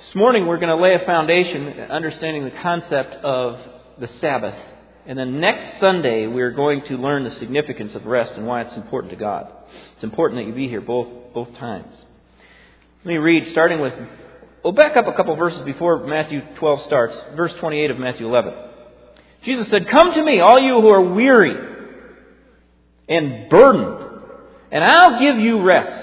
This morning we're going to lay a foundation understanding the concept of the Sabbath. And then next Sunday we're going to learn the significance of rest and why it's important to God. It's important that you be here both times. Let me read, starting with, we'll back up a couple verses before Matthew 12 starts. Verse 28 of Matthew 11. Jesus said, "Come to me, all you who are weary and burdened, and I'll give you rest.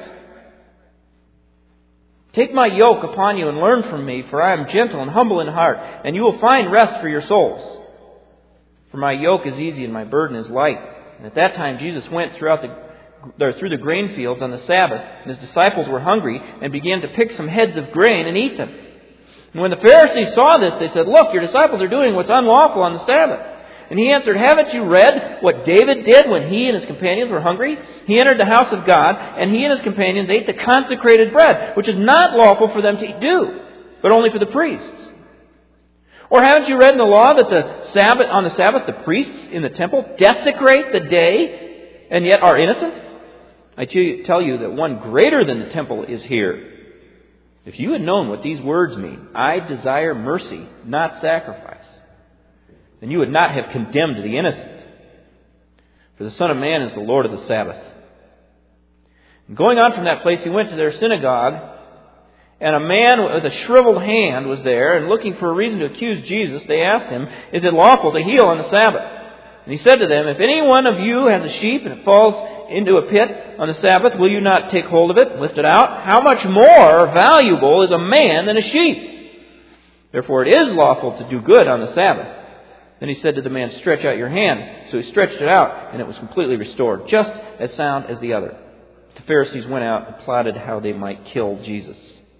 Take my yoke upon you and learn from me, for I am gentle and humble in heart, and you will find rest for your souls. For my yoke is easy and my burden is light." And at that time Jesus went through the grain fields on the Sabbath, and his disciples were hungry and began to pick some heads of grain and eat them. And when the Pharisees saw this, they said, "Look, your disciples are doing what's unlawful on the Sabbath." And he answered, "Haven't you read what David did when he and his companions were hungry? He entered the house of God, and he and his companions ate the consecrated bread, which is not lawful for them to do, but only for the priests. Or haven't you read in the law that on the Sabbath the priests in the temple desecrate the day and yet are innocent? I tell you that one greater than the temple is here. If you had known what these words mean, 'I desire mercy, not sacrifice,' then you would not have condemned the innocent. For the Son of Man is the Lord of the Sabbath." And going on from that place, he went to their synagogue, and a man with a shriveled hand was there, and looking for a reason to accuse Jesus, they asked him, "Is it lawful to heal on the Sabbath?" And he said to them, "If any one of you has a sheep and it falls into a pit on the Sabbath, will you not take hold of it and lift it out? How much more valuable is a man than a sheep? Therefore it is lawful to do good on the Sabbath." Then he said to the man, "Stretch out your hand." So he stretched it out, and it was completely restored, just as sound as the other. The Pharisees went out and plotted how they might kill Jesus.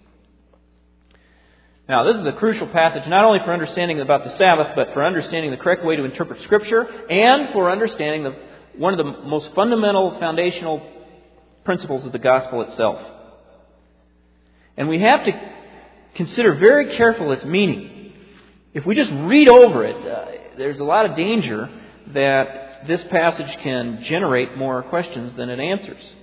Now, this is a crucial passage, not only for understanding about the Sabbath, but for understanding the correct way to interpret Scripture, and for understanding one of the most fundamental, foundational principles of the gospel itself. And we have to consider very careful its meaning. If we just read over it, there's a lot of danger that this passage can generate more questions than it answers.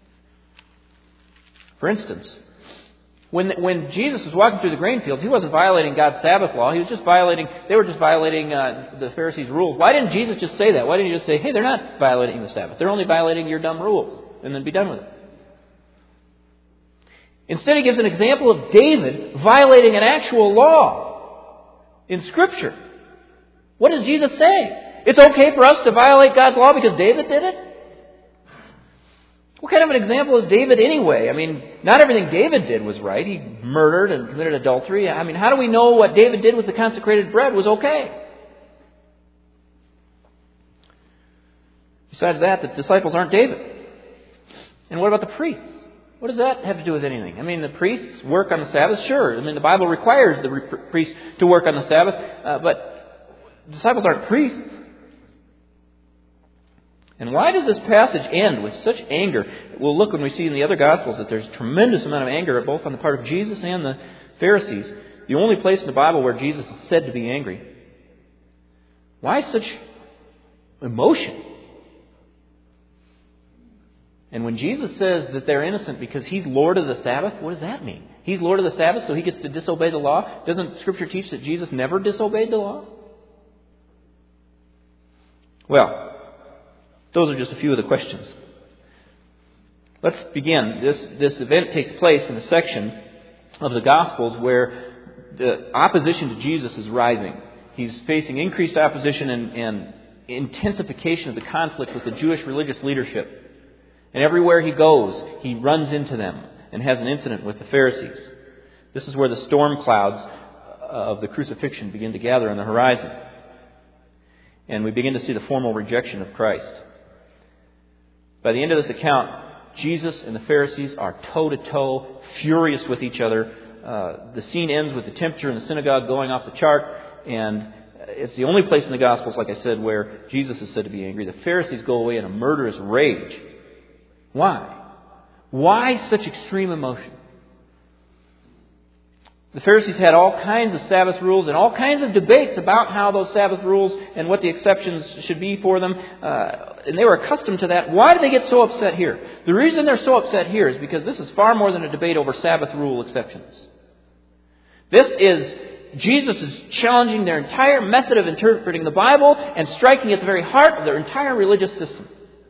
For instance, when Jesus was walking through the grain fields, he wasn't violating God's Sabbath law. They were just violating the Pharisees' rules. Why didn't Jesus just say that? Why didn't he just say, "Hey, they're not violating the Sabbath. They're only violating your dumb rules," and then be done with it? Instead, he gives an example of David violating an actual law in Scripture. What does Jesus say? It's okay for us to violate God's law because David did it? What kind of an example is David anyway? I mean, not everything David did was right. He murdered and committed adultery. I mean, how do we know what David did with the consecrated bread was okay? Besides that, the disciples aren't David. And what about the priests? What does that have to do with anything? I mean, the priests work on the Sabbath, sure. I mean, the Bible requires the priests to work on the Sabbath, but disciples aren't priests. And why does this passage end with such anger? We'll look when we see in the other Gospels that there's a tremendous amount of anger both on the part of Jesus and the Pharisees. The only place in the Bible where Jesus is said to be angry. Why such emotion? And when Jesus says that they're innocent because He's Lord of the Sabbath, what does that mean? He's Lord of the Sabbath, so He gets to disobey the law? Doesn't Scripture teach that Jesus never disobeyed the law? Well, those are just a few of the questions. Let's begin. This event takes place in a section of the Gospels where the opposition to Jesus is rising. He's facing increased opposition and intensification of the conflict with the Jewish religious leadership. And everywhere he goes, he runs into them and has an incident with the Pharisees. This is where the storm clouds of the crucifixion begin to gather on the horizon. And we begin to see the formal rejection of Christ. By the end of this account, Jesus and the Pharisees are toe-to-toe, furious with each other. The scene ends with the temperature in the synagogue going off the chart, and it's the only place in the Gospels, like I said, where Jesus is said to be angry. The Pharisees go away in a murderous rage. Why? Why such extreme emotion? The Pharisees had all kinds of Sabbath rules and all kinds of debates about how those Sabbath rules and what the exceptions should be for them. And they were accustomed to that. Why do they get so upset here? The reason they're so upset here is because this is far more than a debate over Sabbath rule exceptions. Jesus is challenging their entire method of interpreting the Bible and striking at the very heart of their entire religious system.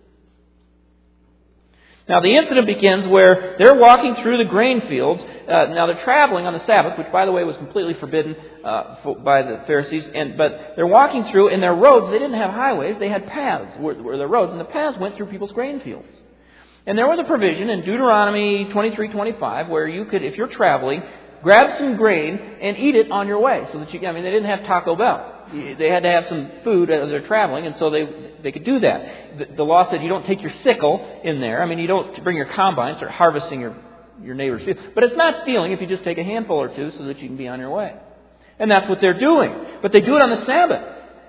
Now, the incident begins where they're walking through the grain fields. Now, they're traveling on the Sabbath, which, by the way, was completely forbidden by the Pharisees. But they're walking through, and their roads, they didn't have highways, they had paths where the roads, and the paths went through people's grain fields. And there was a provision in Deuteronomy 23:25 where you could, if you're traveling, grab some grain and eat it on your way. So that they didn't have Taco Bell. They had to have some food as they're traveling, and so they could do that. The law said you don't take your sickle in there. You don't bring your combine, start harvesting your neighbor's field. But it's not stealing if you just take a handful or two so that you can be on your way. And that's what they're doing. But they do it on the Sabbath.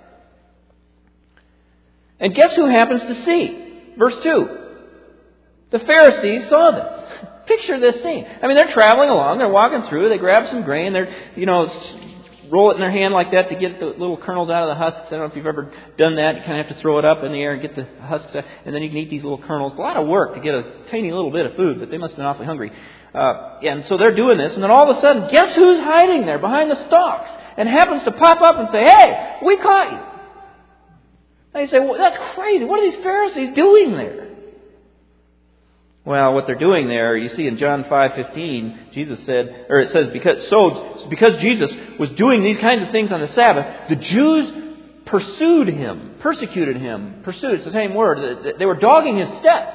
And guess who happens to see? Verse 2. The Pharisees saw this. Picture this scene. They're traveling along. They're walking through. They grab some grain. They're, roll it in their hand like that to get the little kernels out of the husks. I don't know if you've ever done that. You kind of have to throw it up in the air and get the husks out, and then you can eat these little kernels. A lot of work to get a tiny little bit of food, but they must have been awfully hungry. And so they're doing this, and then all of a sudden, guess who's hiding there behind the stalks and happens to pop up and say, "Hey, we caught you." And you say, "Well, that's crazy. What are these Pharisees doing there?" Well, what they're doing there, you see in John 5:15, it says, because Jesus was doing these kinds of things on the Sabbath, the Jews persecuted him. It's the same word. They were dogging his steps.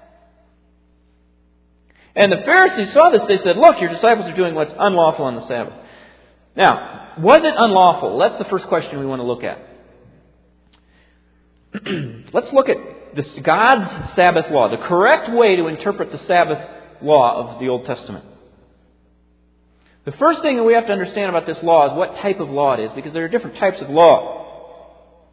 And the Pharisees saw this. They said, "Look, your disciples are doing what's unlawful on the Sabbath." Now, was it unlawful? That's the first question we want to look at. Let's look at God's Sabbath law, the correct way to interpret the Sabbath law of the Old Testament. The first thing that we have to understand about this law is what type of law it is, because there are different types of law.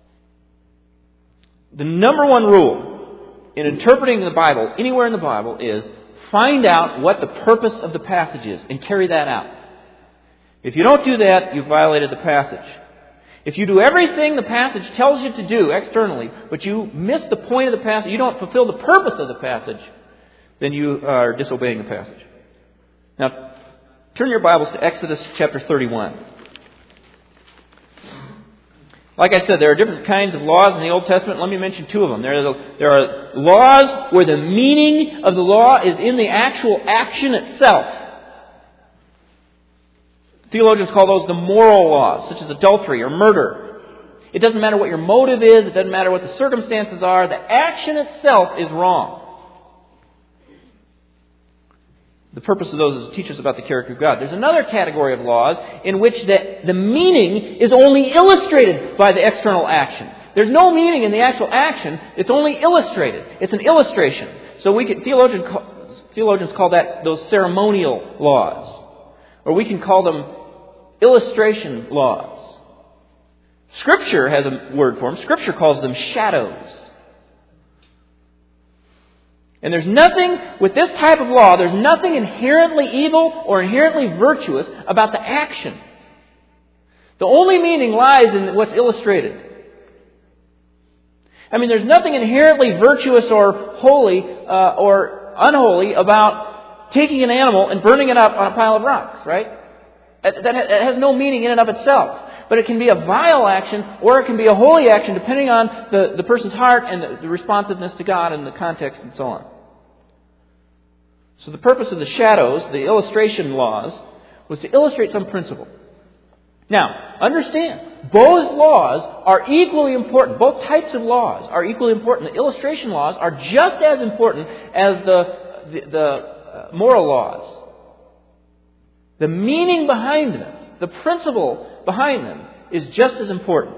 The number one rule in interpreting the Bible, anywhere in the Bible, is find out what the purpose of the passage is and carry that out. If you don't do that, you've violated the passage. If you do everything the passage tells you to do externally, but you miss the point of the passage, you don't fulfill the purpose of the passage, then you are disobeying the passage. Now, turn your Bibles to Exodus chapter 31. Like I said, there are different kinds of laws in the Old Testament. Let me mention two of them. There are laws where the meaning of the law is in the actual action itself. Theologians call those the moral laws, such as adultery or murder. It doesn't matter what your motive is. It doesn't matter what the circumstances are. The action itself is wrong. The purpose of those is to teach us about the character of God. There's another category of laws in which the meaning is only illustrated by the external action. There's no meaning in the actual action. It's only illustrated. It's an illustration. So theologians call those ceremonial laws. Or we can call them illustration laws. Scripture has a word for them. Scripture calls them shadows. And there's nothing, with this type of law, there's nothing inherently evil or inherently virtuous about the action. The only meaning lies in what's illustrated. There's nothing inherently virtuous or holy or unholy about taking an animal and burning it up on a pile of rocks, right? That has no meaning in and of itself. But it can be a vile action or it can be a holy action depending on the person's heart and the responsiveness to God and the context and so on. So the purpose of the shadows, the illustration laws, was to illustrate some principle. Now, understand, both laws are equally important. Both types of laws are equally important. The illustration laws are just as important as the moral laws. The meaning behind them, the principle behind them, is just as important.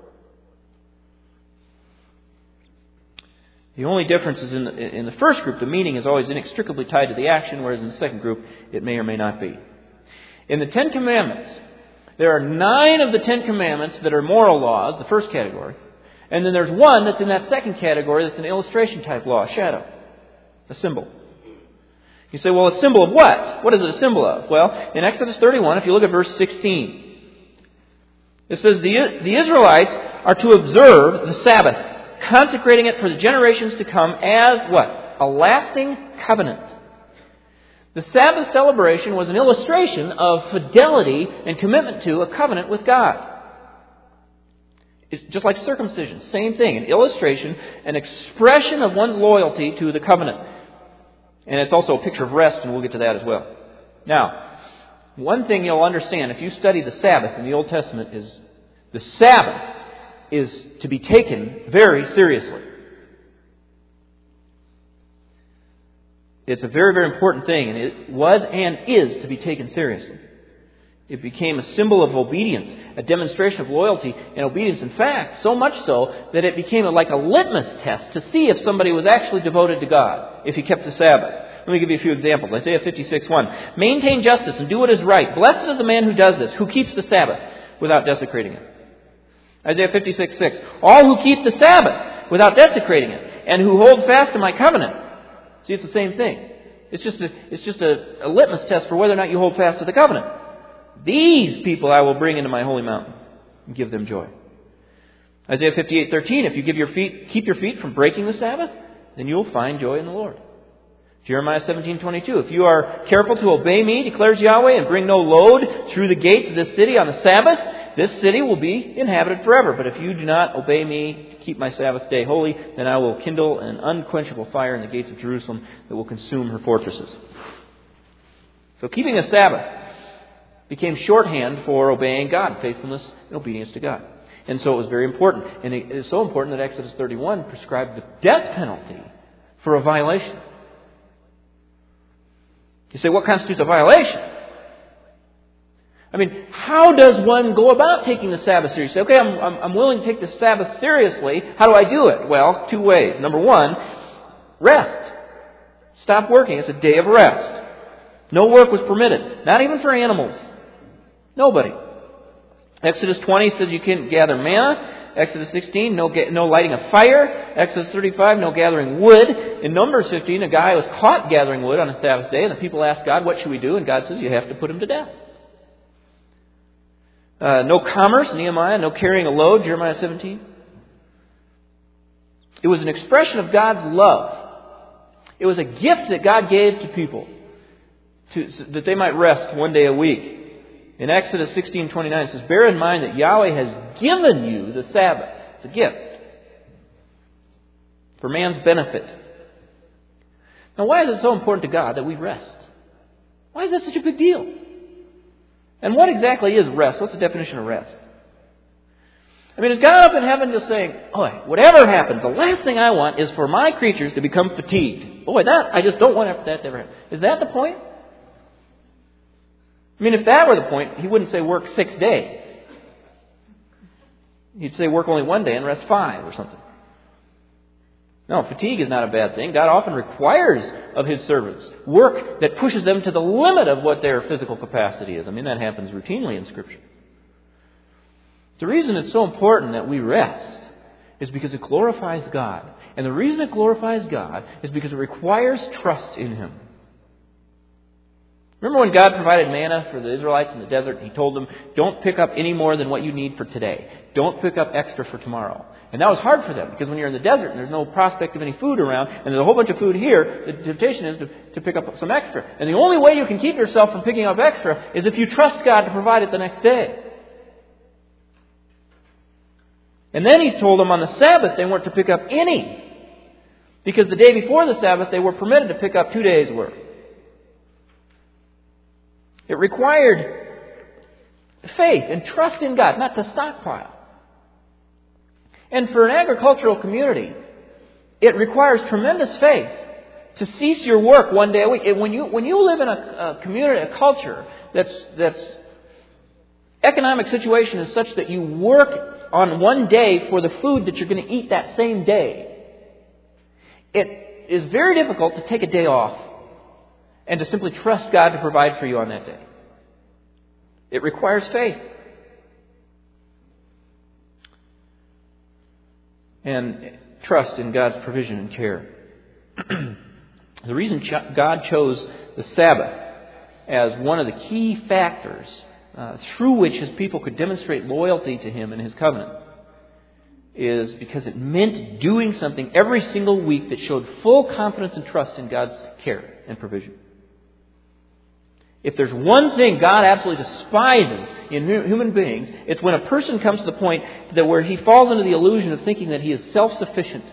The only difference is in the first group, the meaning is always inextricably tied to the action, whereas in the second group, it may or may not be. In the Ten Commandments, there are 9 of the Ten Commandments that are moral laws, the first category. And then there's one that's in that second category that's an illustration type law, a shadow, a symbol. You say, well, a symbol of what? What is it a symbol of? Well, in Exodus 31, if you look at verse 16, it says the Israelites are to observe the Sabbath, consecrating it for the generations to come as what? A lasting covenant. The Sabbath celebration was an illustration of fidelity and commitment to a covenant with God. It's just like circumcision, same thing, an illustration, an expression of one's loyalty to the covenant. And it's also a picture of rest, and we'll get to that as well. Now, one thing you'll understand if you study the Sabbath in the Old Testament is the Sabbath is to be taken very seriously. It's a very, very important thing, and it was and is to be taken seriously. It became a symbol of obedience, a demonstration of loyalty and obedience. In fact, so much so that it became like a litmus test to see if somebody was actually devoted to God, if he kept the Sabbath. Let me give you a few examples. Isaiah 56:1. Maintain justice and do what is right. Blessed is the man who does this, who keeps the Sabbath without desecrating it. Isaiah 56:6. All who keep the Sabbath without desecrating it, and who hold fast to my covenant. See, it's the same thing. It's just a litmus test for whether or not you hold fast to the covenant. These people I will bring into my holy mountain and give them joy. Isaiah 58:13. If you keep your feet from breaking the Sabbath, then you will find joy in the Lord. Jeremiah 17:22. If you are careful to obey me, declares Yahweh, and bring no load through the gates of this city on the Sabbath, this city will be inhabited forever. But if you do not obey me to keep my Sabbath day holy, then I will kindle an unquenchable fire in the gates of Jerusalem that will consume her fortresses. So keeping the Sabbath became shorthand for obeying God, faithfulness and obedience to God. And so it was very important. And it is so important that Exodus 31 prescribed the death penalty for a violation. You say, what constitutes a violation? I mean, how does one go about taking the Sabbath seriously? Okay, I'm willing to take the Sabbath seriously. How do I do it? Well, two ways. Number one, rest. Stop working. It's a day of rest. No work was permitted. Not even for animals. Nobody. Exodus 20 says you can't gather manna. Exodus 16, no lighting of fire. Exodus 35, no gathering wood. In Numbers 15, a guy was caught gathering wood on a Sabbath day, and the people asked God, what should we do? And God says, you have to put him to death. No commerce, Nehemiah. No carrying a load, Jeremiah 17. It was an expression of God's love. It was a gift that God gave to people that they might rest one day a week. In Exodus 16:29 it says, bear in mind that Yahweh has given you the Sabbath. It's a gift for man's benefit. Now, why is it so important to God that we rest? Why is that such a big deal? And what exactly is rest? What's the definition of rest? I mean, is God up in heaven just saying, oh, whatever happens, the last thing I want is for my creatures to become fatigued. Boy, I just don't want that to ever happen. Is that the point? I mean, if that were the point, he wouldn't say work 6 days. He'd say work only 1 day and rest 5 or something. No, fatigue is not a bad thing. God often requires of his servants work that pushes them to the limit of what their physical capacity is. I mean, that happens routinely in Scripture. The reason it's so important that we rest is because it glorifies God. And the reason it glorifies God is because it requires trust in him. Remember when God provided manna for the Israelites in the desert? He told them, don't pick up any more than what you need for today. Don't pick up extra for tomorrow. And that was hard for them because when you're in the desert and there's no prospect of any food around and there's a whole bunch of food here, the temptation is to pick up some extra. And the only way you can keep yourself from picking up extra is if you trust God to provide it the next day. And then he told them on the Sabbath they weren't to pick up any. Because the day before the Sabbath they were permitted to pick up 2 days' worth. It required faith and trust in God, not to stockpile. And for an agricultural community, it requires tremendous faith to cease your work 1 day a week. When you live in a community, a culture that's economic situation is such that you work on 1 day for the food that you're going to eat that same day, it is very difficult to take a day off and to simply trust God to provide for you on that day. It requires faith. And trust in God's provision and care. The reason God chose the Sabbath as one of the key factors through which his people could demonstrate loyalty to him and his covenant is because it meant doing something every single week that showed full confidence and trust in God's care and provision. If there's one thing God absolutely despises in human beings, it's when a person comes to the point that where he falls into the illusion of thinking that he is self-sufficient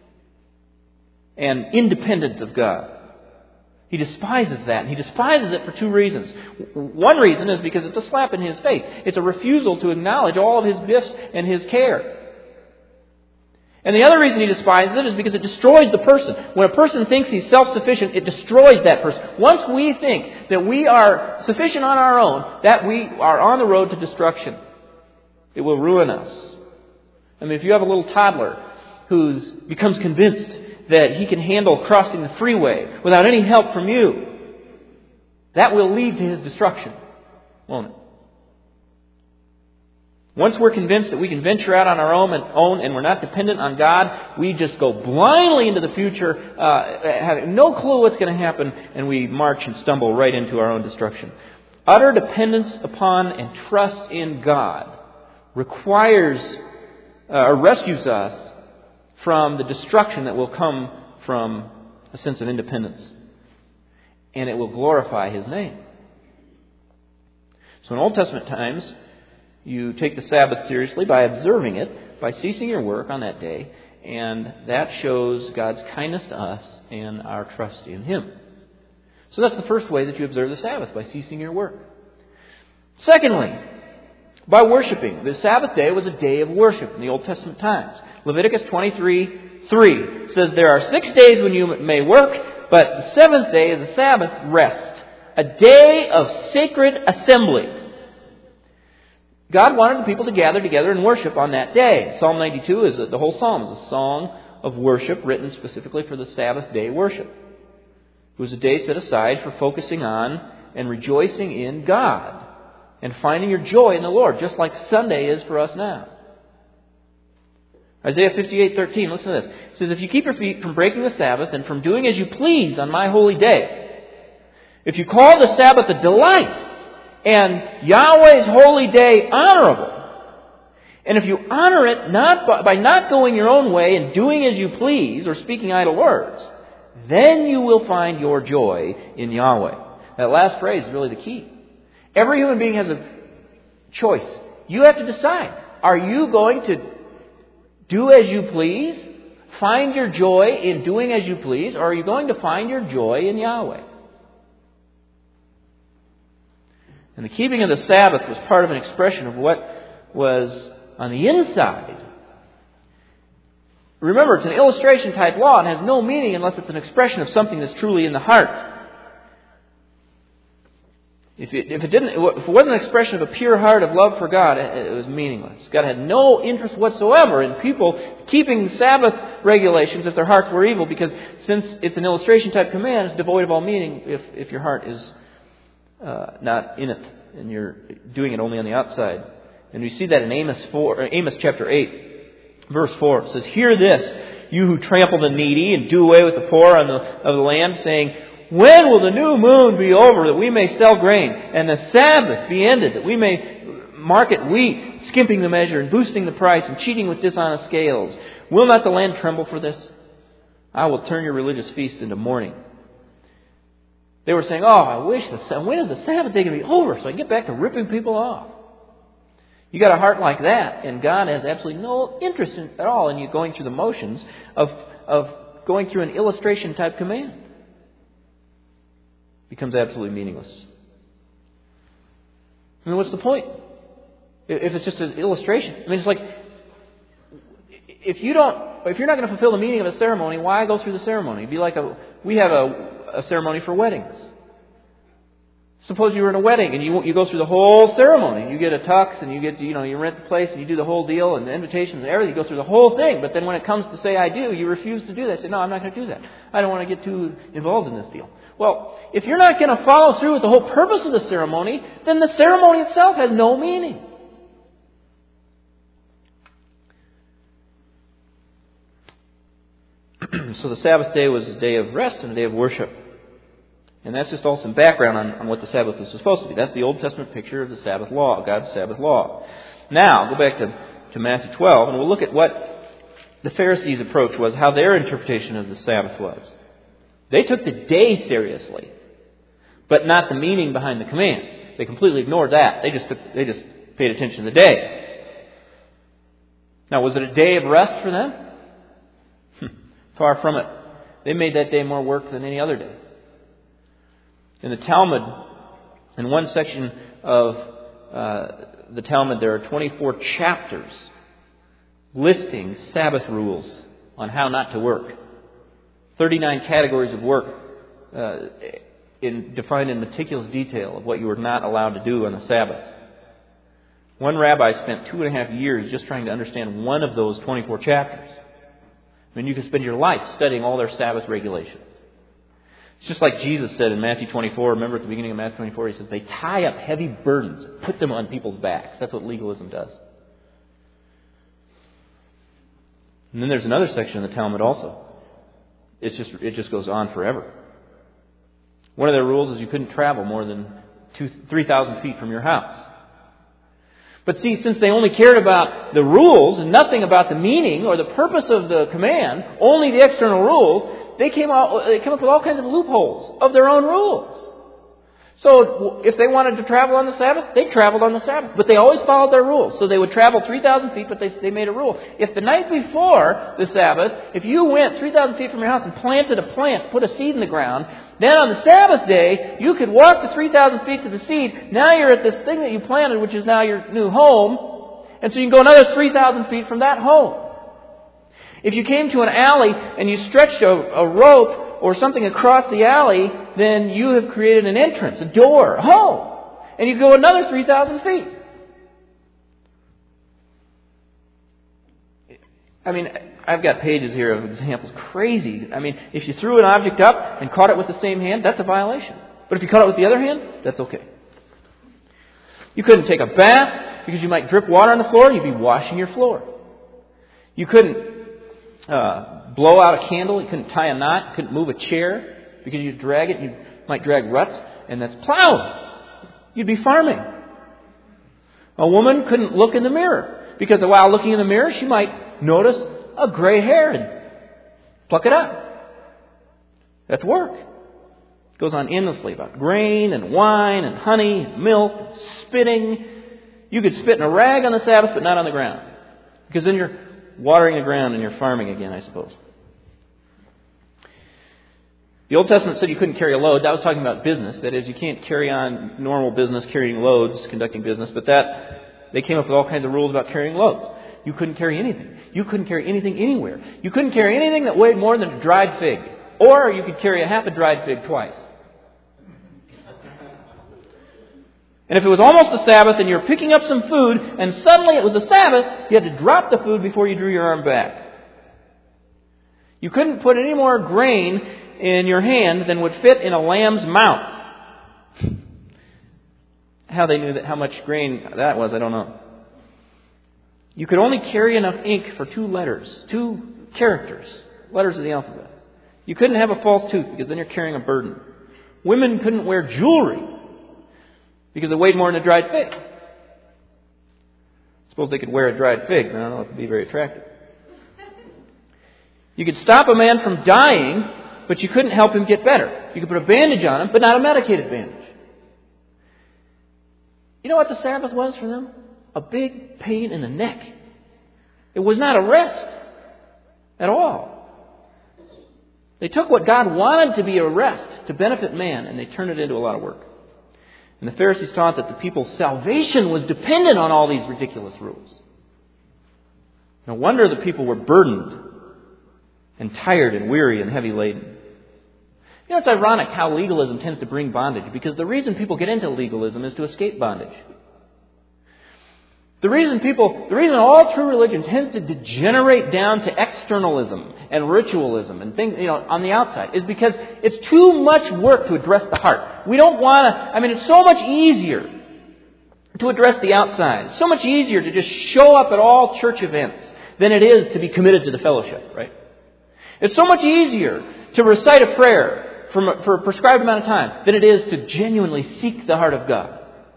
and independent of God. He despises that, and he despises it for two reasons. One reason is because it's a slap in his face. It's a refusal to acknowledge all of his gifts and his care. And the other reason he despises it is because it destroys the person. When a person thinks he's self-sufficient, it destroys that person. Once we think that we are sufficient on our own, that we are on the road to destruction. It will ruin us. I mean, if you have a little toddler who becomes convinced that he can handle crossing the freeway without any help from you, that will lead to his destruction, won't it? Once we're convinced that we can venture out on our own and we're not dependent on God, we just go blindly into the future, having no clue what's going to happen, and we march and stumble right into our own destruction. Utter dependence upon and trust in God requires or rescues us from the destruction that will come from a sense of independence. And it will glorify His name. So in Old Testament times, you take the Sabbath seriously by observing it, by ceasing your work on that day, and that shows God's kindness to us and our trust in Him. So that's the first way that you observe the Sabbath, by ceasing your work. Secondly, by worshiping. The Sabbath day was a day of worship in the Old Testament times. Leviticus 23:3 says, "There are 6 days when you may work, but the seventh day is a Sabbath rest, a day of sacred assembly." God wanted the people to gather together and worship on that day. Psalm 92 the whole psalm is a song of worship written specifically for the Sabbath day worship. It was a day set aside for focusing on and rejoicing in God and finding your joy in the Lord, just like Sunday is for us now. Isaiah 58:13, listen to this. It says, "If you keep your feet from breaking the Sabbath and from doing as you please on my holy day, if you call the Sabbath a delight and Yahweh's holy day honorable, and if you honor it not by not going your own way and doing as you please or speaking idle words, then you will find your joy in Yahweh." That last phrase is really the key. Every human being has a choice. You have to decide. Are you going to do as you please, find your joy in doing as you please, or are you going to find your joy in Yahweh? And the keeping of the Sabbath was part of an expression of what was on the inside. Remember, it's an illustration type law and has no meaning unless it's an expression of something that's truly in the heart. If it wasn't an expression of a pure heart of love for God, it was meaningless. God had no interest whatsoever in people keeping Sabbath regulations if their hearts were evil, because since it's an illustration type command, it's devoid of all meaning if your heart is not in it and you're doing it only on the outside. And we see that in Amos chapter 8, verse 4. It says, "Hear this, you who trample the needy and do away with the poor of the land, saying, when will the new moon be over that we may sell grain, and the Sabbath be ended that we may market wheat, skimping the measure and boosting the price and cheating with dishonest scales? Will not the land tremble for this? I will turn your religious feast into mourning." They were saying, "Oh, I wish when is the Sabbath day going to be over so I can get back to ripping people off?" You got a heart like that, and God has absolutely no interest at all in you going through the motions of going through an illustration type command. Becomes absolutely meaningless. I mean, what's the point? If it's just an illustration. I mean, it's like, if you're not going to fulfill the meaning of a ceremony, why go through the ceremony? It'd be like we have a ceremony for weddings. Suppose you were in a wedding and you go through the whole ceremony. You get a tux and you rent the place and you do the whole deal and the invitations and everything. You go through the whole thing. But then when it comes to say I do, you refuse to do that. Say, "No, I'm not going to do that. I don't want to get too involved in this deal." Well, if you're not going to follow through with the whole purpose of the ceremony, then the ceremony itself has no meaning. So the Sabbath day was a day of rest and a day of worship. And that's just all some background on what the Sabbath was supposed to be. That's the Old Testament picture of the Sabbath law, God's Sabbath law. Now, go back to Matthew 12, and we'll look at what the Pharisees' approach was, how their interpretation of the Sabbath was. They took the day seriously, but not the meaning behind the command. They completely ignored that. They just paid attention to the day. Now, was it a day of rest for them? Far from it. They made that day more work than any other day. In the Talmud, in one section of the Talmud, there are 24 chapters listing Sabbath rules on how not to work. 39 categories of work defined in meticulous detail of what you were not allowed to do on the Sabbath. One rabbi spent 2.5 years just trying to understand one of those 24 chapters. I mean, you could spend your life studying all their Sabbath regulations. It's just like Jesus said in Matthew 24. Remember at the beginning of Matthew 24, He says, they tie up heavy burdens, put them on people's backs. That's what legalism does. And then there's another section in the Talmud also. It just goes on forever. One of their rules is you couldn't travel more than 3,000 feet from your house. But see, since they only cared about the rules and nothing about the meaning or the purpose of the command, only the external rules, they came up with all kinds of loopholes of their own rules. So if they wanted to travel on the Sabbath, they traveled on the Sabbath. But they always followed their rules. So they would travel 3,000 feet, but they made a rule. If the night before the Sabbath, if you went 3,000 feet from your house and planted a plant, put a seed in the ground, then on the Sabbath day, you could walk the 3,000 feet to the seed. Now you're at this thing that you planted, which is now your new home. And so you can go another 3,000 feet from that home. If you came to an alley and you stretched a rope or something across the alley, then you have created an entrance, a door, a home. And you go another 3,000 feet. I mean, I've got pages here of examples. Crazy. I mean, if you threw an object up and caught it with the same hand, that's a violation. But if you caught it with the other hand, that's okay. You couldn't take a bath because you might drip water on the floor. You'd be washing your floor. You couldn't blow out a candle. You couldn't tie a knot. You couldn't move a chair because you'd drag it. You might drag ruts, and that's plowing. You'd be farming. A woman couldn't look in the mirror because while looking in the mirror, she might notice a gray hair and pluck it up. That's work. It goes on endlessly about grain and wine and honey and milk and spitting. You could spit in a rag on the Sabbath, but not on the ground, because then you're watering the ground and you're farming again, I suppose. The Old Testament said you couldn't carry a load. That was talking about business. That is, you can't carry on normal business, carrying loads, conducting business. But they came up with all kinds of rules about carrying loads. You couldn't carry anything. You couldn't carry anything anywhere. You couldn't carry anything that weighed more than a dried fig. Or you could carry half a dried fig twice. And if it was almost the Sabbath and you were picking up some food and suddenly it was the Sabbath, you had to drop the food before you drew your arm back. You couldn't put any more grain in your hand than would fit in a lamb's mouth. How they knew how much grain that was, I don't know. You could only carry enough ink for 2 letters, 2 characters, letters of the alphabet. You couldn't have a false tooth because then you're carrying a burden. Women couldn't wear jewelry because it weighed more than a dried fig. Suppose they could wear a dried fig. I don't know if it would be very attractive. You could stop a man from dying, but you couldn't help him get better. You could put a bandage on him, but not a medicated bandage. You know what the Sabbath was for them? A big pain in the neck. It was not a rest at all. They took what God wanted to be a rest to benefit man, and they turned it into a lot of work. And the Pharisees taught that the people's salvation was dependent on all these ridiculous rules. No wonder the people were burdened and tired and weary and heavy laden. You know, it's ironic how legalism tends to bring bondage, because the reason people get into legalism is to escape bondage. The reason all true religion tends to degenerate down to externalism and ritualism and things, on the outside is because it's too much work to address the heart. We don't want to, it's so much easier to address the outside. It's so much easier to just show up at all church events than it is to be committed to the fellowship, right? It's so much easier to recite a prayer for a prescribed amount of time than it is to genuinely seek the heart of God.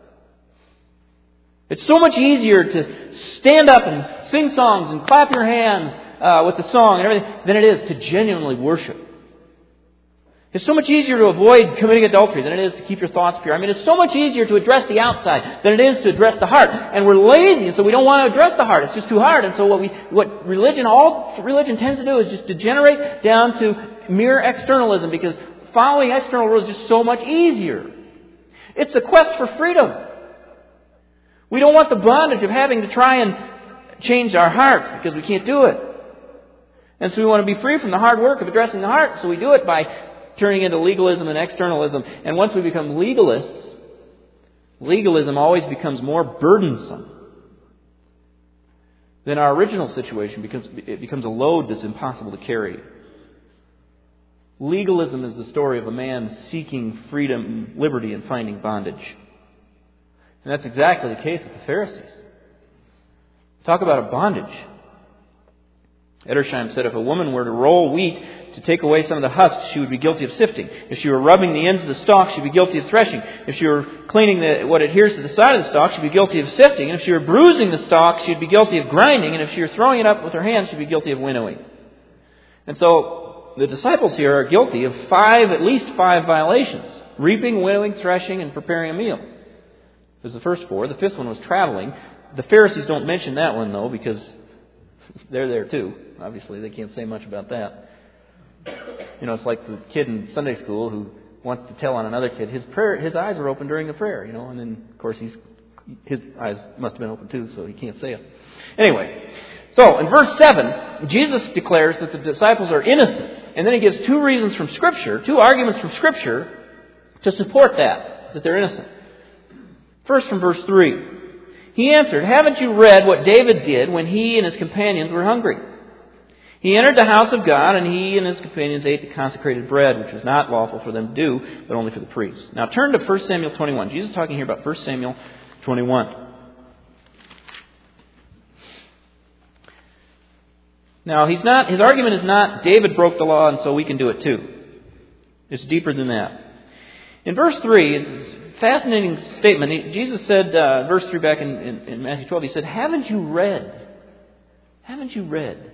It's so much easier to stand up and sing songs and clap your hands with the song and everything than it is to genuinely worship. It's so much easier to avoid committing adultery than it is to keep your thoughts pure. I mean, it's so much easier to address the outside than it is to address the heart. And we're lazy, and so we don't want to address the heart. It's just too hard. And so all religion tends to do is just degenerate down to mere externalism, because following external rules is just so much easier. It's a quest for freedom. We don't want the bondage of having to try and change our hearts because we can't do it. And so we want to be free from the hard work of addressing the heart. So we do it by turning into legalism and externalism. And once we become legalists, legalism always becomes more burdensome than our original situation. It becomes a load that's impossible to carry. Legalism is the story of a man seeking freedom, liberty, and finding bondage. And that's exactly the case with the Pharisees. Talk about a bondage. Edersheim said if a woman were to roll wheat to take away some of the husks, she would be guilty of sifting. If she were rubbing the ends of the stalk, she'd be guilty of threshing. If she were cleaning what adheres to the side of the stalk, she'd be guilty of sifting. And if she were bruising the stalk, she'd be guilty of grinding. And if she were throwing it up with her hands, she'd be guilty of winnowing. And so the disciples here are guilty of at least five violations: reaping, winnowing, threshing, and preparing a meal. There's the first four. The fifth one was traveling. The Pharisees don't mention that one, though, because they're there too. Obviously, they can't say much about that. You know, it's like the kid in Sunday school who wants to tell on another kid his eyes were open during the prayer, and then of course his eyes must have been open too, so he can't say it. Anyway, so in verse 7, Jesus declares that the disciples are innocent, and then he gives two arguments from Scripture to support that they're innocent. First, from verse 3. He answered, "Haven't you read what David did when he and his companions were hungry? He entered the house of God, and he and his companions ate the consecrated bread, which was not lawful for them to do, but only for the priests." Now turn to 1 Samuel 21. Jesus is talking here about 1 Samuel 21. Now, his argument is not David broke the law and so we can do it too. It's deeper than that. In verse 3, it's a fascinating statement. Jesus said, verse 3 back in Matthew 12, he said, "Haven't you read? Haven't you read?"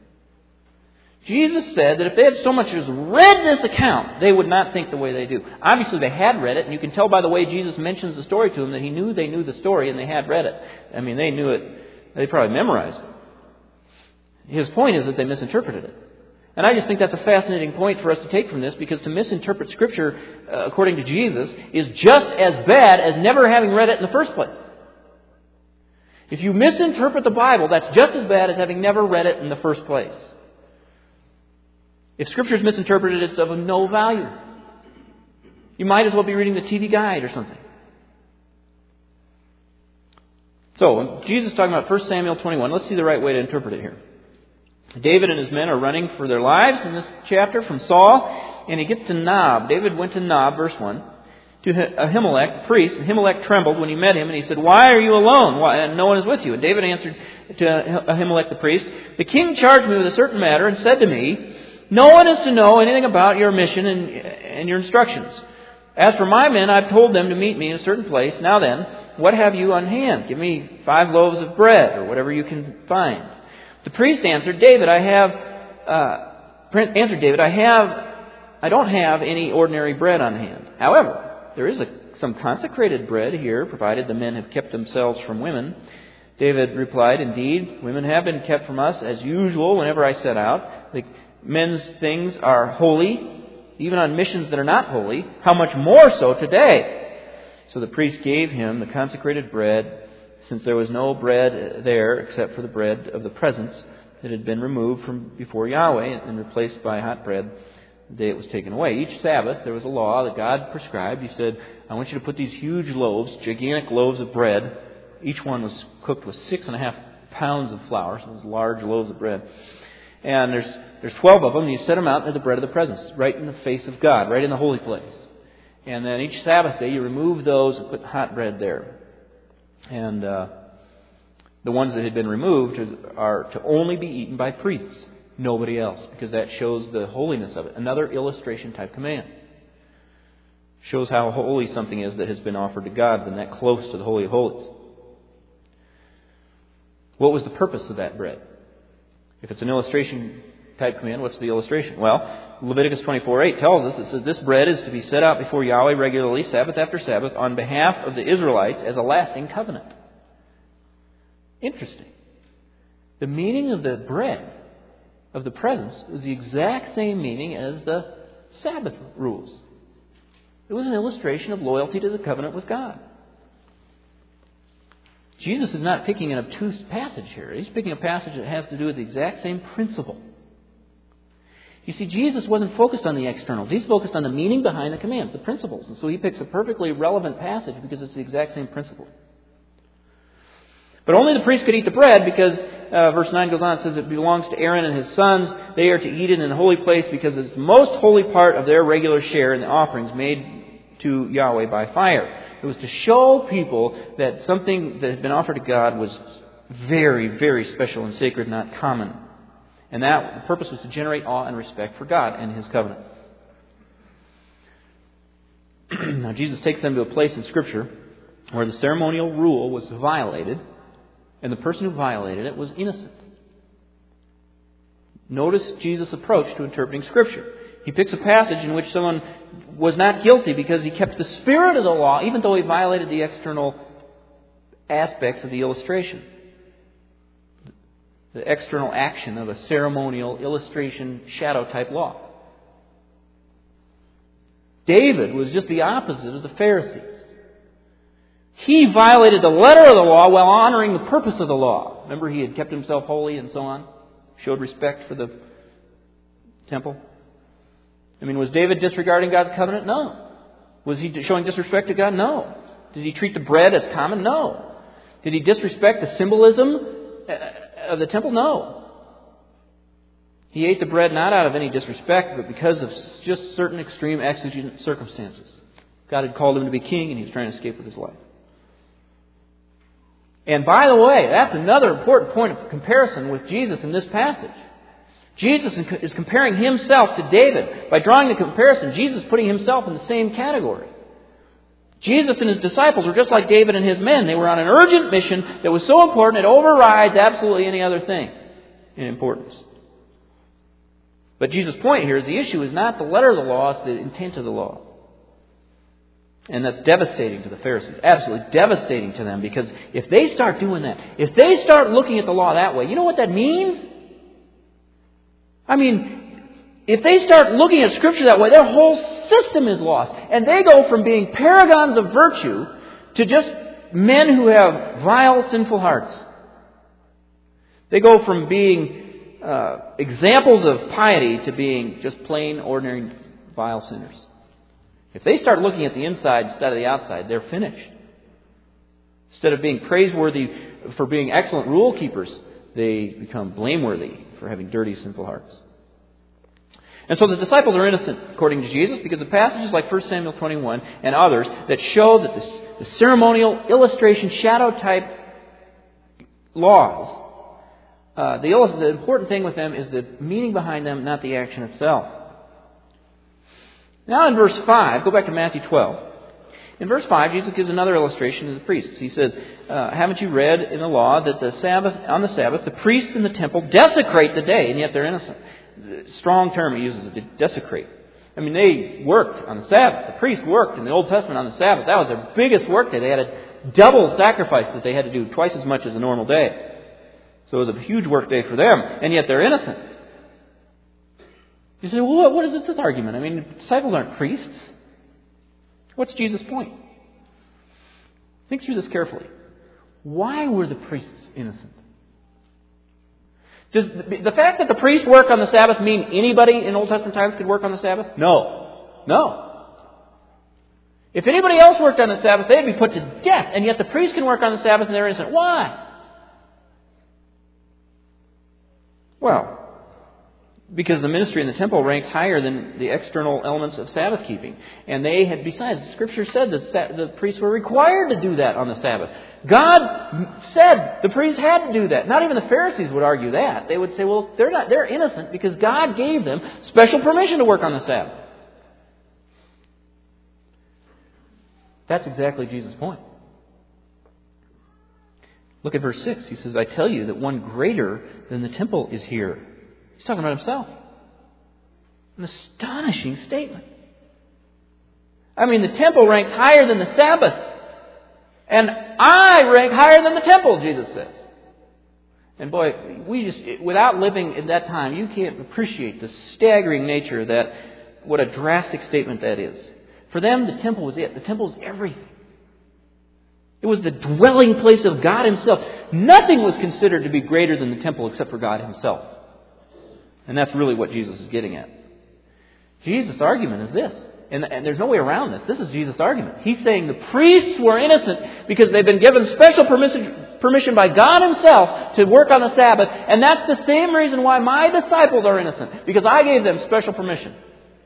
Jesus said that if they had so much as read this account, they would not think the way they do. Obviously, they had read it, and you can tell by the way Jesus mentions the story to them that they knew the story and they had read it. I mean, they knew it. They probably memorized it. His point is that they misinterpreted it. And I just think that's a fascinating point for us to take from this, because to misinterpret Scripture, according to Jesus, is just as bad as never having read it in the first place. If you misinterpret the Bible, that's just as bad as having never read it in the first place. If Scripture is misinterpreted, it's of no value. You might as well be reading the TV Guide or something. So, Jesus is talking about 1 Samuel 21. Let's see the right way to interpret it here. David and his men are running for their lives in this chapter from Saul, and he gets to Nob. David went to Nob, verse 1, to Ahimelech, the priest. And Ahimelech trembled when he met him, and he said, "Why are you alone? And no one is with you?" And David answered to Ahimelech the priest, "The king charged me with a certain matter and said to me, 'No one is to know anything about your mission and your instructions. As for my men, I've told them to meet me in a certain place. Now then, what have you on hand? Give me 5 loaves of bread, or whatever you can find.' The priest answered, David, I don't have any ordinary bread on hand. However, there is some consecrated bread here, provided the men have kept themselves from women." David replied, "Indeed, women have been kept from us as usual whenever I set out. The men's things are holy, even on missions that are not holy. How much more so today?" So the priest gave him the consecrated bread, since there was no bread there except for the bread of the presence that had been removed from before Yahweh and replaced by hot bread the day it was taken away. Each Sabbath there was a law that God prescribed. He said, "I want you to put these huge loaves, gigantic loaves of bread." Each one was cooked with 6.5 pounds of flour, so those large loaves of bread. And there's 12 of them, and you set them out as the bread of the presence, right in the face of God, right in the holy place. And then each Sabbath day you remove those and put hot bread there. And the ones that had been removed are to only be eaten by priests, nobody else, because that shows the holiness of it. Another illustration type command. Shows how holy something is that has been offered to God, and that close to the Holy of Holies. What was the purpose of that bread? If it's an illustration type command. What's the illustration? Well, Leviticus 24:8 tells us, it says, this bread is to be set out before Yahweh regularly, Sabbath after Sabbath, on behalf of the Israelites as a lasting covenant. Interesting. The meaning of the bread, of the presence, was the exact same meaning as the Sabbath rules. It was an illustration of loyalty to the covenant with God. Jesus is not picking an obtuse passage here. He's picking a passage that has to do with the exact same principle. You see, Jesus wasn't focused on the externals. He's focused on the meaning behind the commands, the principles. And so he picks a perfectly relevant passage because it's the exact same principle. But only the priest could eat the bread because, verse 9 goes on, it says it belongs to Aaron and his sons. They are to eat it in the holy place because it's the most holy part of their regular share in the offerings made to Yahweh by fire. It was to show people that something that had been offered to God was very, very special and sacred, not common. And that the purpose was to generate awe and respect for God and His covenant. Now Jesus takes them to a place in Scripture where the ceremonial rule was violated, and the person who violated it was innocent. Notice Jesus' approach to interpreting Scripture. He picks a passage in which someone was not guilty because he kept the spirit of the law, even though he violated the external aspects of the illustration. The external action of a ceremonial illustration shadow type law. David was just the opposite of the Pharisees. He violated the letter of the law while honoring the purpose of the law. Remember, he had kept himself holy and so on. Showed respect for the temple. I mean, was David disregarding God's covenant? No. Was he showing disrespect to God? No. Did he treat the bread as common? No. Did he disrespect the symbolism of the temple? No. He ate the bread not out of any disrespect, but because of just certain extreme exigent circumstances. God had called him to be king, and he was trying to escape with his life. And by the way, that's another important point of comparison with Jesus in this passage. Jesus is comparing himself to David. By drawing the comparison, Jesus is putting himself in the same category. Jesus and his disciples were just like David and his men. They were on an urgent mission that was so important it overrides absolutely any other thing in importance. But Jesus' point here is the issue is not the letter of the law, it's the intent of the law. And that's devastating to the Pharisees. Absolutely devastating to them, because if they start doing that, if they start looking at the law that way, you know what that means? I mean, if they start looking at Scripture that way, their whole system is lost. And they go from being paragons of virtue to just men who have vile, sinful hearts. They go from being examples of piety to being just plain, ordinary, vile sinners. If they start looking at the inside instead of the outside, they're finished. Instead of being praiseworthy for being excellent rule keepers, they become blameworthy for having dirty, sinful hearts. And so the disciples are innocent, according to Jesus, because of passages like 1 Samuel 21 and others that show that the ceremonial illustration shadow type laws, the important thing with them is the meaning behind them, not the action itself. Now in verse 5, go back to Matthew 12. In verse 5, Jesus gives another illustration to the priests. He says, haven't you read in the law that on the Sabbath, the priests in the temple desecrate the day, and yet they're innocent? The strong term he uses is to desecrate. I mean, they worked on the Sabbath. The priests worked in the Old Testament on the Sabbath. That was their biggest work day. They had a double sacrifice that they had to do, twice as much as a normal day. So it was a huge work day for them, and yet they're innocent. You say, well, what is this argument? I mean, disciples aren't priests. What's Jesus' point? Think through this carefully. Why were the priests innocent? Does the fact that the priests work on the Sabbath mean anybody in Old Testament times could work on the Sabbath? No. If anybody else worked on the Sabbath, they'd be put to death. And yet the priests can work on the Sabbath and they're innocent. Why? Well, because the ministry in the temple ranks higher than the external elements of Sabbath keeping. And they had, besides, Scripture said that the priests were required to do that on the Sabbath. God said the priests had to do that. Not even the Pharisees would argue that. They would say, well, they're innocent because God gave them special permission to work on the Sabbath. That's exactly Jesus' point. Look at verse 6. He says, I tell you that one greater than the temple is here. He's talking about himself. An astonishing statement. I mean, the temple ranks higher than the Sabbath. And I rank higher than the temple, Jesus says. And boy, without living in that time, you can't appreciate the staggering nature of that, what a drastic statement that is. For them, the temple was it. The temple was everything. It was the dwelling place of God Himself. Nothing was considered to be greater than the temple except for God Himself. And that's really what Jesus is getting at. Jesus' argument is this. And there's no way around this. This is Jesus' argument. He's saying the priests were innocent because they've been given special permission by God Himself to work on the Sabbath. And that's the same reason why my disciples are innocent. Because I gave them special permission.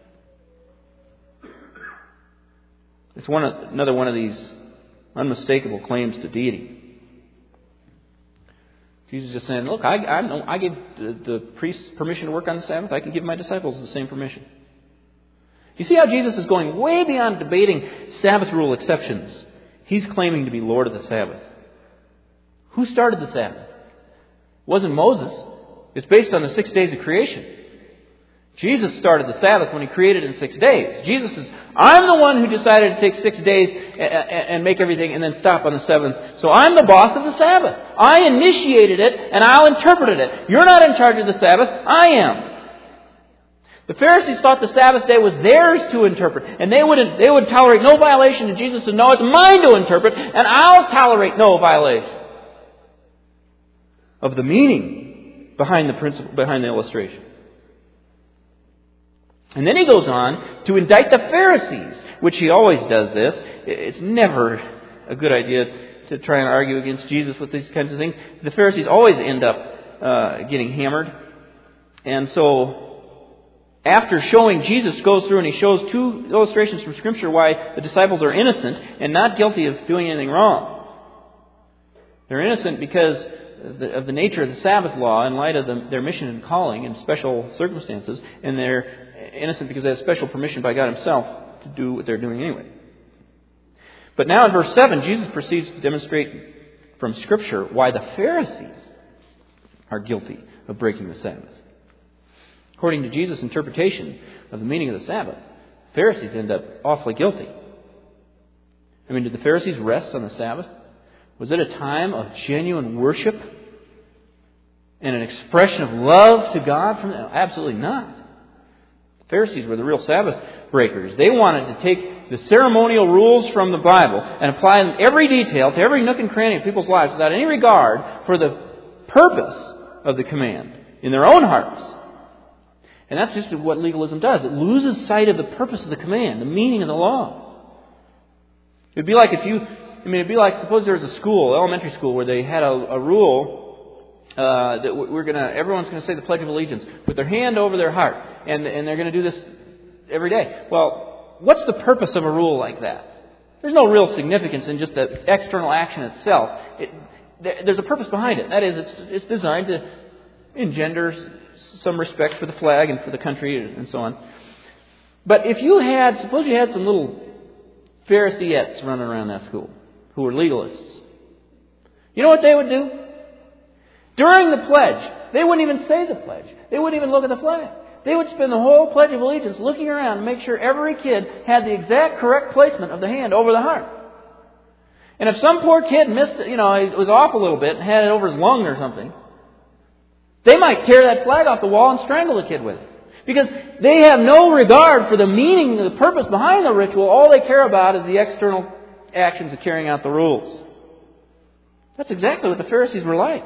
It's another one of these unmistakable claims to deity. Jesus is just saying, look, I gave the priests permission to work on the Sabbath. I can give my disciples the same permission. You see how Jesus is going way beyond debating Sabbath rule exceptions. He's claiming to be Lord of the Sabbath. Who started the Sabbath? It wasn't Moses. It's based on the 6 days of creation. Jesus started the Sabbath when He created in 6 days. Jesus says, I'm the one who decided to take 6 days and make everything and then stop on the seventh. So I'm the boss of the Sabbath. I initiated it and I'll interpret it. You're not in charge of the Sabbath. I am. The Pharisees thought the Sabbath day was theirs to interpret. And they would tolerate no violation. And Jesus said, no, it's mine to interpret. And I'll tolerate no violation of the meaning behind the principle, behind the illustration. And then He goes on to indict the Pharisees, which He always does this. It's never a good idea to try and argue against Jesus with these kinds of things. The Pharisees always end up getting hammered. And so, after showing, Jesus goes through and He shows 2 illustrations from Scripture why the disciples are innocent and not guilty of doing anything wrong. They're innocent because of the nature of the Sabbath law in light of their mission and calling in special circumstances, and they're innocent because they have special permission by God Himself to do what they're doing anyway. But now in verse 7, Jesus proceeds to demonstrate from Scripture why the Pharisees are guilty of breaking the Sabbath. According to Jesus' interpretation of the meaning of the Sabbath, Pharisees end up awfully guilty. I mean, did the Pharisees rest on the Sabbath? Was it a time of genuine worship and an expression of love to God from them? Absolutely not. The Pharisees were the real Sabbath breakers. They wanted to take the ceremonial rules from the Bible and apply them every detail to every nook and cranny of people's lives without any regard for the purpose of the command in their own hearts. And that's just what legalism does. It loses sight of the purpose of the command, the meaning of the law. It'd be like suppose there was a school, elementary school, where they had a rule that everyone's going to say the Pledge of Allegiance with their hand over their heart, and they're going to do this every day. Well, what's the purpose of a rule like that? There's no real significance in just the external action itself. There's a purpose behind it. That is, it's designed to engender some respect for the flag and for the country and so on. But suppose you had some little Phariseettes running around that school who were legalists. You know what they would do? During the pledge, they wouldn't even say the pledge. They wouldn't even look at the flag. They would spend the whole Pledge of Allegiance looking around and make sure every kid had the exact correct placement of the hand over the heart. And if some poor kid missed it, he was off a little bit and had it over his lung or something, they might tear that flag off the wall and strangle the kid with it. Because they have no regard for the meaning, the purpose behind the ritual. All they care about is the external actions of carrying out the rules. That's exactly what the Pharisees were like.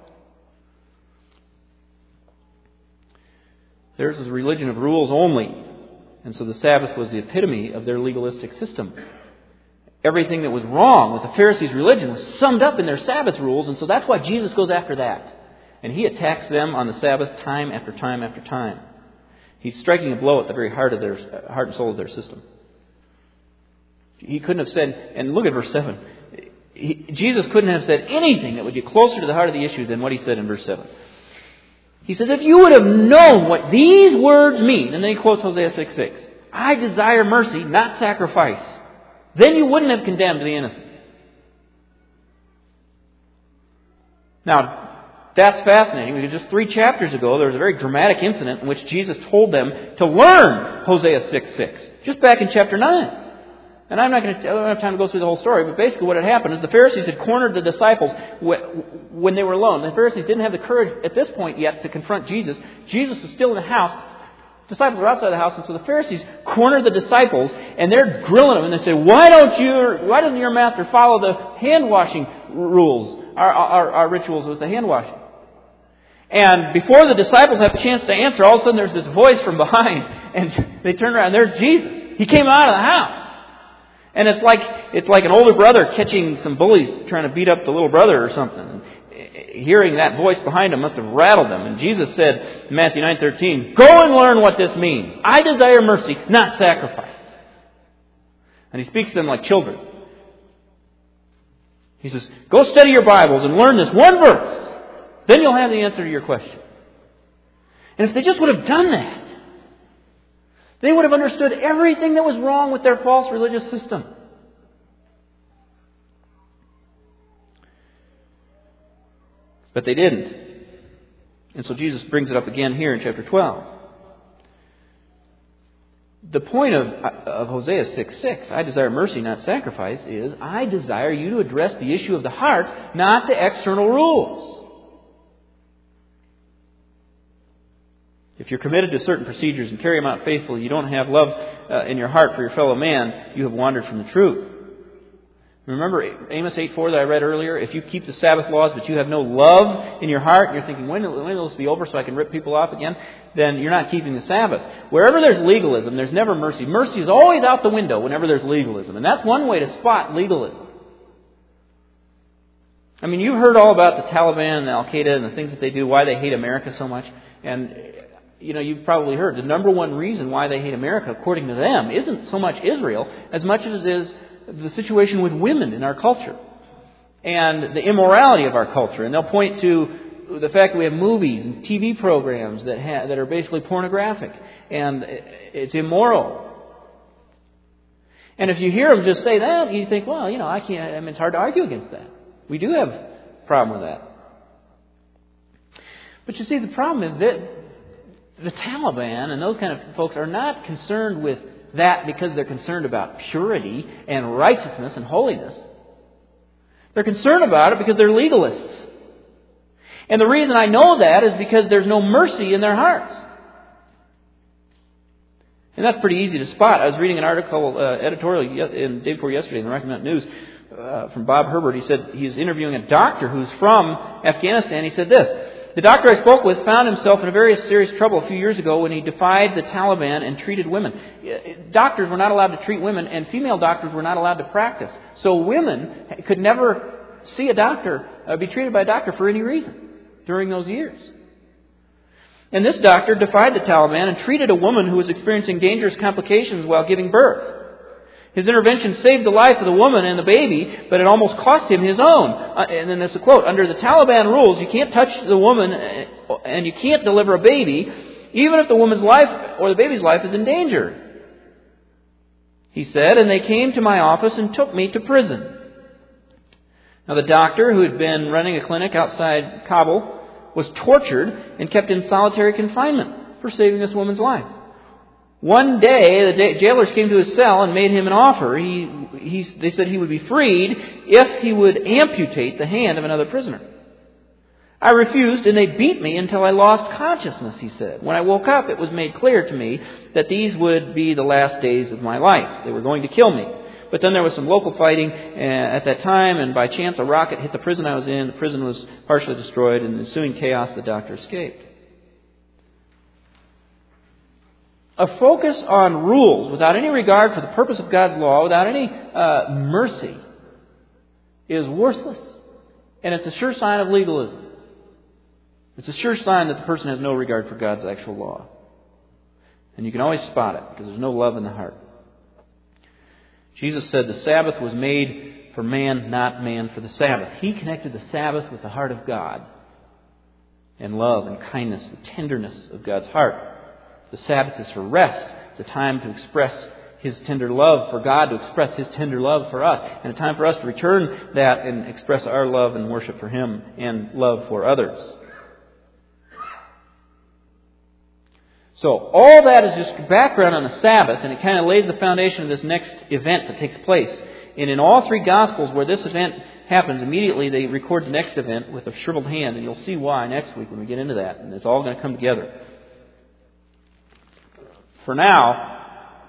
Theirs was a religion of rules only. And so the Sabbath was the epitome of their legalistic system. Everything that was wrong with the Pharisees' religion was summed up in their Sabbath rules. And so that's why Jesus goes after that. And He attacks them on the Sabbath time after time after time. He's striking a blow at the very heart and soul of their system. He couldn't have said, and look at verse 7. Jesus couldn't have said anything that would get closer to the heart of the issue than what He said in verse 7. He says, if you would have known what these words mean, and then He quotes Hosea 6:6, I desire mercy, not sacrifice, then you wouldn't have condemned the innocent. Now, That's fascinating because just 3 chapters ago there was a very dramatic incident in which Jesus told them to learn Hosea 6:6. Just back in chapter 9. And I don't have time to go through the whole story, but basically what had happened is the Pharisees had cornered the disciples when they were alone. The Pharisees didn't have the courage at this point yet to confront Jesus. Jesus was still in the house. The disciples were outside the house, and so the Pharisees cornered the disciples, and they're grilling them, and they say, why doesn't your master follow the hand washing rules, our rituals with the hand washing? And before the disciples have a chance to answer, all of a sudden there's this voice from behind, and they turn around, and there's Jesus. He came out of the house. And it's like an older brother catching some bullies trying to beat up the little brother or something. Hearing that voice behind him must have rattled them. And Jesus said in Matthew 9:13, go and learn what this means. I desire mercy, not sacrifice. And He speaks to them like children. He says, go study your Bibles and learn this one verse. Then you'll have the answer to your question. And if they just would have done that, they would have understood everything that was wrong with their false religious system. But they didn't. And so Jesus brings it up again here in chapter 12. The point of Hosea 6:6, I desire mercy, not sacrifice, is I desire you to address the issue of the heart, not the external rules. If you're committed to certain procedures and carry them out faithfully, you don't have love in your heart for your fellow man, you have wandered from the truth. Remember Amos 8:4 that I read earlier? If you keep the Sabbath laws but you have no love in your heart, and you're thinking, when will this be over so I can rip people off again? Then you're not keeping the Sabbath. Wherever there's legalism, there's never mercy. Mercy is always out the window whenever there's legalism. And that's one way to spot legalism. I mean, you've heard all about the Taliban and Al-Qaeda and the things that they do, why they hate America so much. And you've probably heard the number one reason why they hate America, according to them, isn't so much Israel as much as it is the situation with women in our culture and the immorality of our culture. And they'll point to the fact that we have movies and TV programs that are basically pornographic and it's immoral. And if you hear them just say that, you think, well, I can't. I mean, it's hard to argue against that. We do have a problem with that. But you see, the problem is that the Taliban and those kind of folks are not concerned with that because they're concerned about purity and righteousness and holiness. They're concerned about it because they're legalists. And the reason I know that is because there's no mercy in their hearts. And that's pretty easy to spot. I was reading an article, editorial in day before yesterday in the Rocky Mountain News from Bob Herbert. He said he was interviewing a doctor who's from Afghanistan. He said this: the doctor I spoke with found himself in a very serious trouble a few years ago when he defied the Taliban and treated women. Doctors were not allowed to treat women, and female doctors were not allowed to practice. So women could never see a doctor, be treated by a doctor for any reason during those years. And this doctor defied the Taliban and treated a woman who was experiencing dangerous complications while giving birth. His intervention saved the life of the woman and the baby, but it almost cost him his own. And then there's a quote: under the Taliban rules, you can't touch the woman and you can't deliver a baby, even if the woman's life or the baby's life is in danger. He said, and they came to my office and took me to prison. Now the doctor, who had been running a clinic outside Kabul, was tortured and kept in solitary confinement for saving this woman's life. One day, the jailers came to his cell and made him an offer. They said he would be freed if he would amputate the hand of another prisoner. I refused, and they beat me until I lost consciousness, he said. When I woke up, it was made clear to me that these would be the last days of my life. They were going to kill me. But then there was some local fighting at that time, and by chance a rocket hit the prison I was in. The prison was partially destroyed, and in the ensuing chaos, the doctor escaped. A focus on rules without any regard for the purpose of God's law, without any mercy, is worthless. And it's a sure sign of legalism. It's a sure sign that the person has no regard for God's actual law. And you can always spot it because there's no love in the heart. Jesus said the Sabbath was made for man, not man for the Sabbath. He connected the Sabbath with the heart of God and love and kindness and tenderness of God's heart. The Sabbath is for rest. It's a time to express His tender love for God, to express His tender love for us, and a time for us to return that and express our love and worship for Him and love for others. So all that is just background on the Sabbath, and it kind of lays the foundation of this next event that takes place. And in all three Gospels where this event happens, immediately they record the next event with a shriveled hand, and you'll see why next week when we get into that. And it's all going to come together. For now,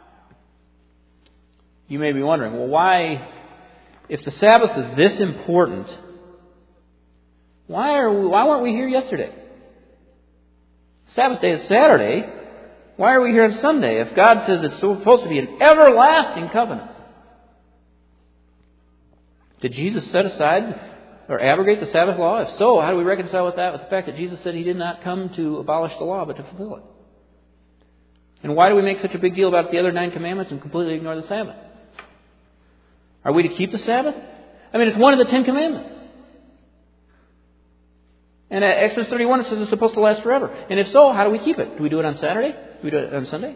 you may be wondering, well, why, if the Sabbath is this important, why weren't we here yesterday? Sabbath day is Saturday. Why are we here on Sunday if God says it's supposed to be an everlasting covenant? Did Jesus set aside or abrogate the Sabbath law? If so, how do we reconcile with that with the fact that Jesus said He did not come to abolish the law but to fulfill it? And why do we make such a big deal about the other 9 commandments and completely ignore the Sabbath? Are we to keep the Sabbath? I mean, it's one of the 10 commandments. And at Exodus 31 it says it's supposed to last forever. And if so, how do we keep it? Do we do it on Saturday? Do we do it on Sunday?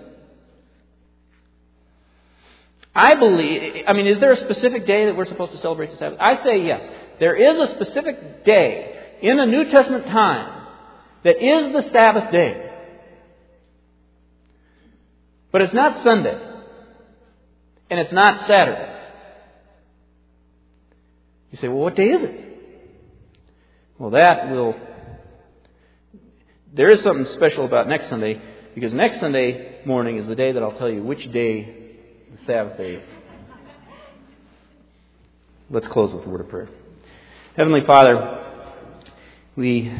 Is there a specific day that we're supposed to celebrate the Sabbath? I say yes. There is a specific day in the New Testament time that is the Sabbath day. But it's not Sunday. And it's not Saturday. You say, well, what day is it? Well, there is something special about next Sunday, because next Sunday morning is the day that I'll tell you which day the Sabbath day is. Let's close with a word of prayer. Heavenly Father, we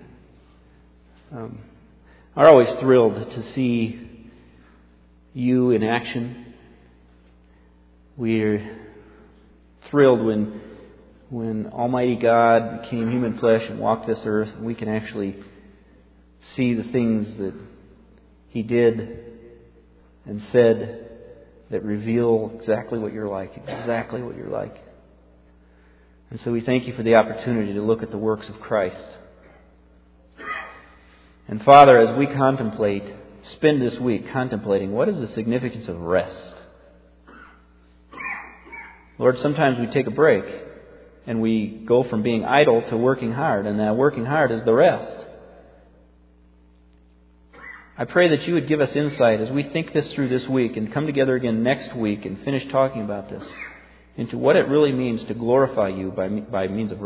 are always thrilled to see You in action. We're thrilled when Almighty God became human flesh and walked this earth, and we can actually see the things that He did and said that reveal exactly what You're like, exactly what You're like. And so we thank You for the opportunity to look at the works of Christ. And Father, as we spend this week contemplating what is the significance of rest. Lord, sometimes we take a break and we go from being idle to working hard, and that working hard is the rest. I pray that You would give us insight as we think this through this week and come together again next week and finish talking about this, into what it really means to glorify You by means of rest.